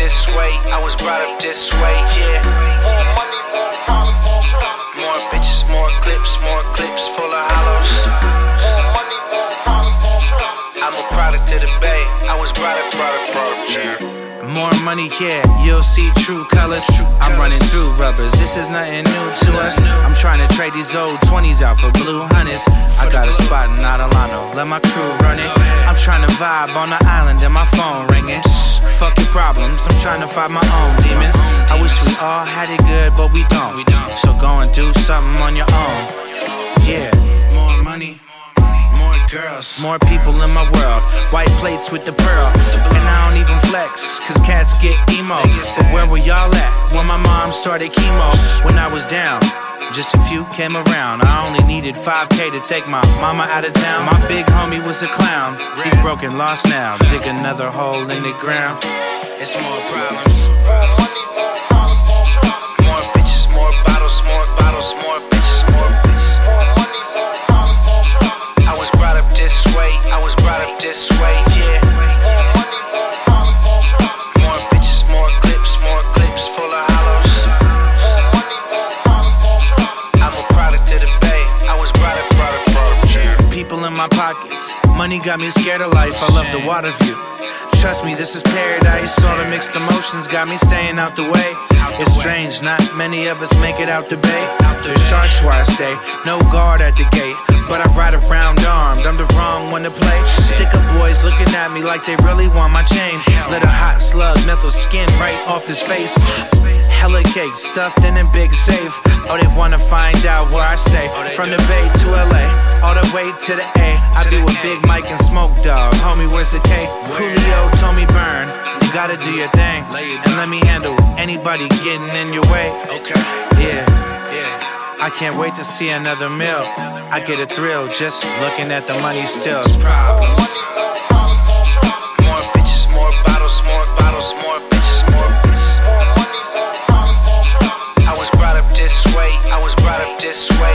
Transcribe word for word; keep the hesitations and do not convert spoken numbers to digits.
this way. I was brought up this way, yeah. More money, more problems, more problems. More bitches, more clips, more clips full of hollows. More money, more problems, more problems. I'm a product of the Bay. I was brought up, brought up, brought up, yeah. More money, yeah, you'll see true colors. I'm running through rubbers, this is nothing new to us. I'm trying to trade these old twenties out for blue hundreds. I got a spot in Adelano, let my crew run it. I'm trying to vibe on the island and my phone ringing. Fuck your problems, I'm trying to fight my own demons. I wish we all had it good, but we don't. So go and do something on your own. Yeah, more money, more girls, more people in my world. White plates with the pearl, and I don't even flex, cause cats get emo. But where were y'all at when my mom started chemo? When I was down, just a few came around. I only needed five K to take my mama out of town. My big homie was a clown, he's broken, lost now. Dig another hole in the ground. It's more problems. More money, more problems, more problems. More bitches, more bottles, more bottles, more bitches, more bitches. More money, more problems, more problems. I was brought up this way, I was brought up this way, yeah. More money, more problems, more problems. More bitches, more clips, more clips full of hollows. More money, more problems, more problems. I'm a product of the Bay. I was brought up, brought up, brought up, yeah. People in my pockets, money got me scared of life. I love the water view. Trust me, this is paradise. All the mixed emotions got me staying out the way. It's strange, not many of us make it out the Bay. There's sharks where I stay, no guard at the gate. But I ride around armed, I'm the wrong one to play. Sticker boys looking at me like they really want my chain. Let a hot slug melt the skin right off his face. Hella cake stuffed in a big safe. Oh, they wanna find out where I stay. From the Bay to L A, all the way to the A. I be with Big Mike and Smoke Dogg. Homie, where's the K? Julio told me burn. You gotta do your thing, and let me handle anybody getting in your way. Okay, yeah, yeah. I can't wait to see another meal. I get a thrill just looking at the money still. It's problems. More problems, more problems. More bitches, more bottles, more bottles, more bitches, more bitches. More money, more problems, more problems. I was brought up this way, I was brought up this way.